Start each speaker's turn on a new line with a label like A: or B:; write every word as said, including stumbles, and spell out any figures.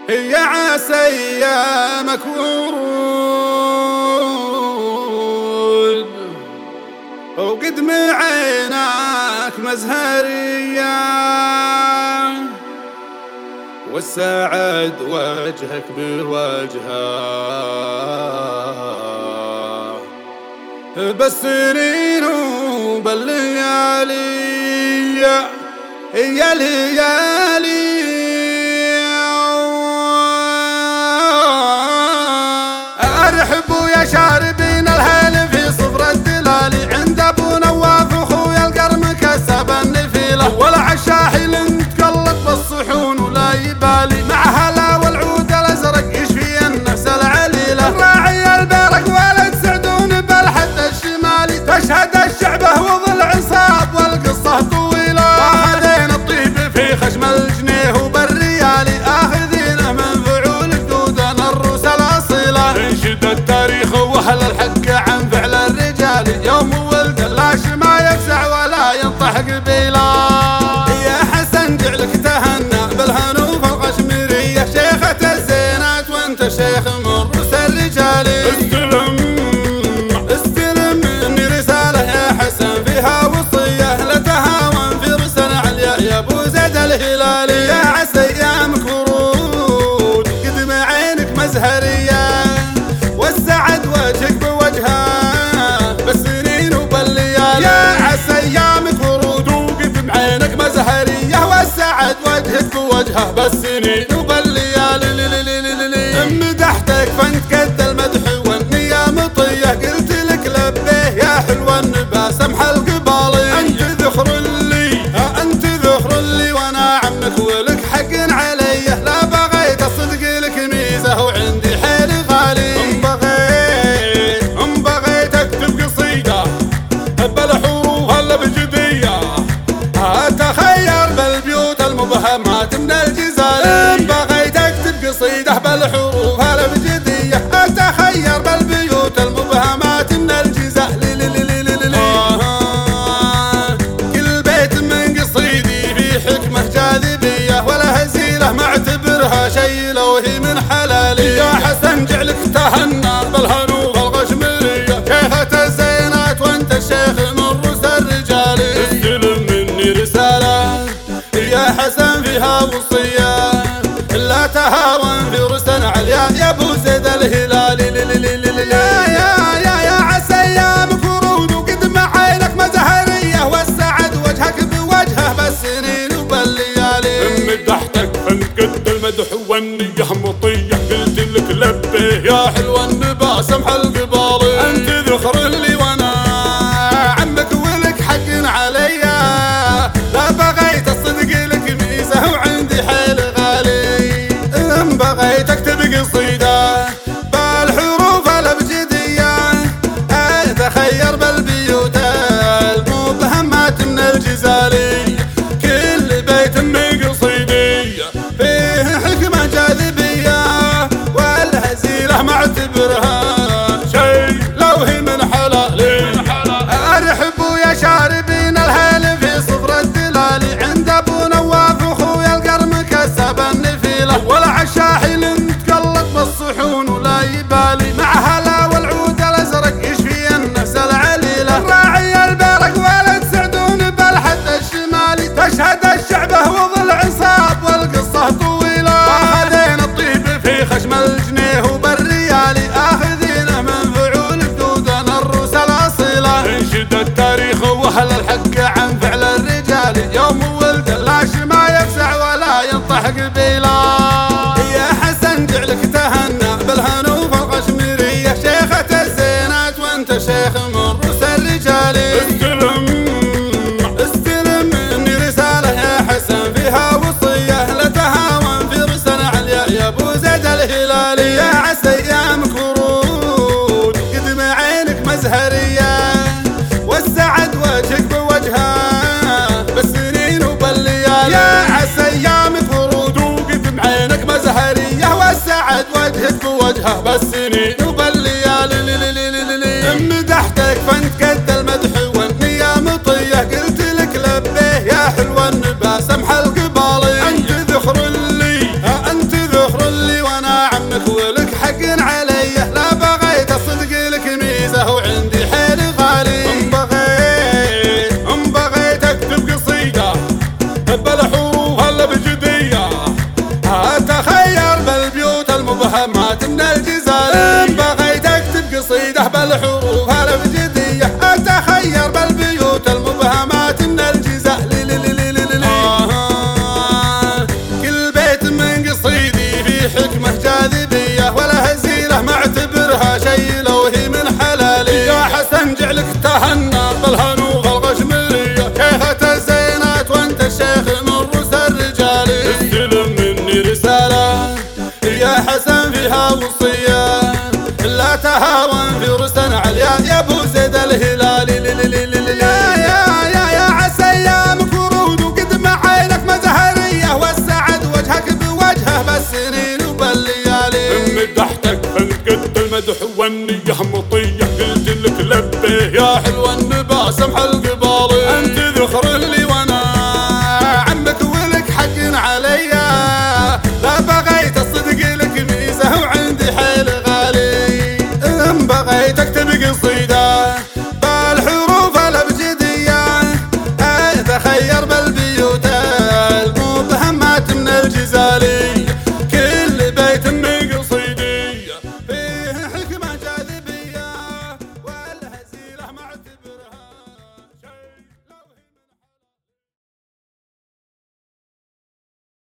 A: يا عسى ايامك ورود وقدم عينك مزهرية والسعد وجهك بوجهه بالسنين وبالليالي يا ليالي ارحبوا يا شاربين الهيل في صفر الدلالي عند ابو نواف اخويا القرم كسب النفيله والعشاحيل نتقلب بالصحون ولا يبالي مع هلا والعود الازرق يشفي النفس العليله راعي البرق ولد سعدون بالحد الشمالي تشهد الشعبه وظل عصاب والقصه طويله واخذين الطيب في خشم الجنيه وبالريالي اخذينه من فعول جدودنا الروس الاصيله انشد التاريخ واهل الحق عن فعل الرجال يوم ولد اللاش ما يفزع ولا ينطح قبيله يا حسن جعلك تهنى بالهنوف القشميريه شيخة الزينات وانت شيخ من روس الرجال استلم استلم مني رساله يا حسن فيها وصيه لا تهاون في رسل عليا يا ابو زيد الهلالي يا عسى ايامك ورود قدم عينك مزهريه والسعد وجهك بوجهه بالسنين وبالليالي يا عسى ايامك ورود وقدم عينك مزهريه والسعد وجهك بوجهه بالسنين وبالليالي مدحتك فانت قد المدح والنيه مطيه قلت لك لبيه يا حلوه النبا سمح القبالي انت ذخر لي انت ذخر لي وانا عمك ولك حق علي لا بغيت الصدق لك ميزه وعندي حيل غالي ام بغيت ام بغيت اكتب قصيده بالحروف الابجديه اتخير بالبيوت المبهمات من الجزال ام بغيت اكتب قصيده بالحروف الابجديه اتخير بالبيوت المبهمات من الجزال كل بيت من قصيدي في حكمه جاذبيه ولا هزيله ما اعتبرها شيء لو هي من حلالي يا حسن جعلك تهنى بالهنوف القشميريه شيخة الزينات وانت الشيخ من روس الرجال استلم مني رساله يا حسن فيها وصيه لا تهاون في رسل عليا يا ابو زيد الهلالي يا يا يا يا عسى ايامك ورود وقدم عينك مزهريه والسعد وجهك بوجهه بالسنين وبالليالي
B: مدحتك فانت قد المدح والنيه مطيه قلت لك لبيه يا حلوه النبا سمح القبالي
A: انت ذخر لي وانا عمك ولك حق عليا لا بغيت الصدق لك ميزه وعندي حيل غالي ام بغيت اكتب قصيده بالحروف الابجديه اتخير بالبيوت المبهمات من الجزالي كل بيت من قصيدي فيه حكمه جاذبيه والهزيله ما اعتبرها شيء لو هي من حلالي ارحبوا يا شاربين الهيل في صفر الدلالي عند ابو نواف اخويا القرم كسب النفيله والعشاحيل نتقلب بالصحون ولا يبالي مع هلا والعود الازرق يشفي النفس العليله راعي البرق ولد سعدون بالحد الشمالي تشهد الشعبه وظل عصاب والقصه طويله واخذين الطيب في خشم الجنيه وبالريالي اخذينه من فعول جدودنا الروس الاصيله
B: انشد التاريخ
A: واهل الحق عن فعل الرجال يوم ولد اللاش ما يفزع ولا ينطح قبيله يا حسن جعلك تهنى بالهنوف القشميريه شيخة الزينات وانت شيخ من روس الرجال
B: استلم
A: استلم مني رساله يا حسن فيها وصيه لا تهاون في رسل عليا يا ابو زيد الهلالي يا عسى ايامك ورود قدم عينك مزهريه والسعد وجهك بوجهه بالسنين وبالليالي يا عسى ايامك ورود وقدم عينك مزهريه والسعد وجهك بوجهه بالسنين وبالليالي مدحتك فانت قد المدح والنيه مطيه قلت لك لبيه يا حلوه النبا سمح القبالي انت ذخر لي انت ذخر لي
B: والنية